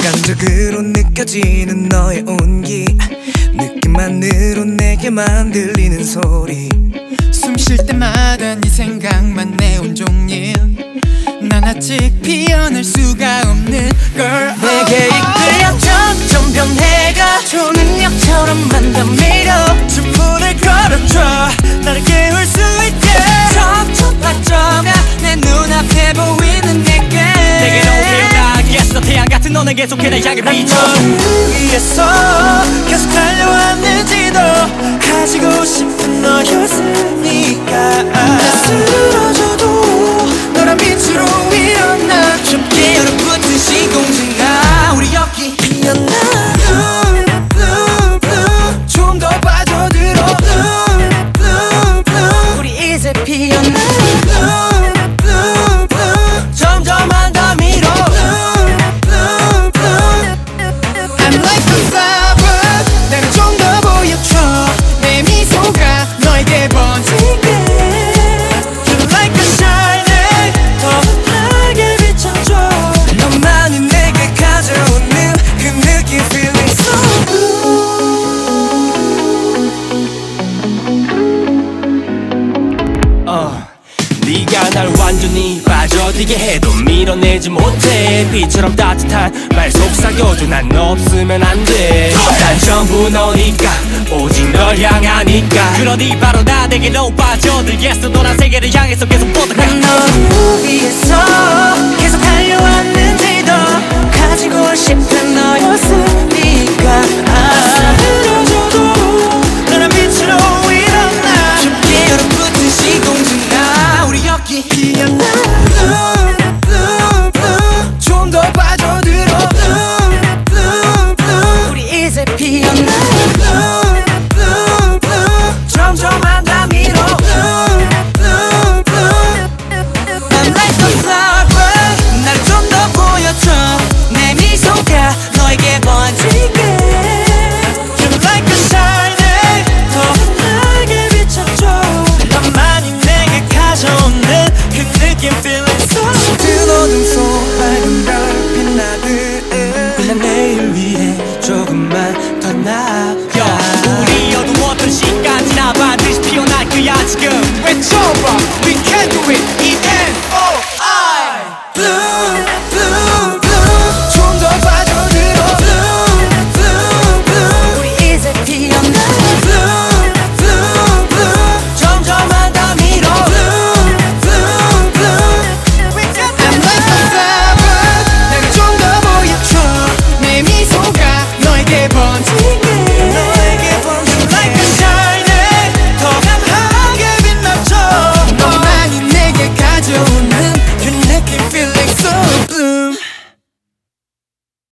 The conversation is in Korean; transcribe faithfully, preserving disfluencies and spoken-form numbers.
객관적으로 느껴지는 너의 온기, 느낌만으로 내게만 들리는 소리. 숨 쉴 때마다 네 생각만 내 온종일. 난 아직 피어날 수가 없는 girl. 내게 이끌려 점점 변해가 초능력처럼만 더 밀어. 춤불을 걸어줘 나를 깨울 수 있게. 척척 빠져가 내 눈앞에 보이는 내게. 내게로 태어나겠어. 태양 같은 너는 계속해 내 향해 비춰. 위에서 계속 달려왔는지도 가지고 싶은 너였으니까. 나 쓰러져도 너란 빛으로 일어나. 좁게 얼어붙은 시공지나 우리 여기 피어나. Bloom, bloom, bloom. 좀 더 빠져들어. Bloom, bloom, bloom. 우리 이제 피어나. Bloom, bloom, bloom. 점점만 더 밀어. Bloom, bloom, bloom. I'm like a flower. 나를 좀 더 보여줘. 내 미소가 너에게 번지게. You're like a shining, 더 밝게 비춰줘. 너만이 내게 가져오는 그 느낌 feeling so good. 어, 네가 날 완전히 빠져들게 해도 밀어내지 못해. 빛처럼 따뜻한 말 속삭여줘. 난 너 없으면 안돼. 난 전부 너니까 오직 널 향하니까. 그러니 바로 나 내게로 빠져들겠어. 너란 세계를 향해서 계속 뻗어가. 난 너 위에서 계속 달려왔는지도 가지고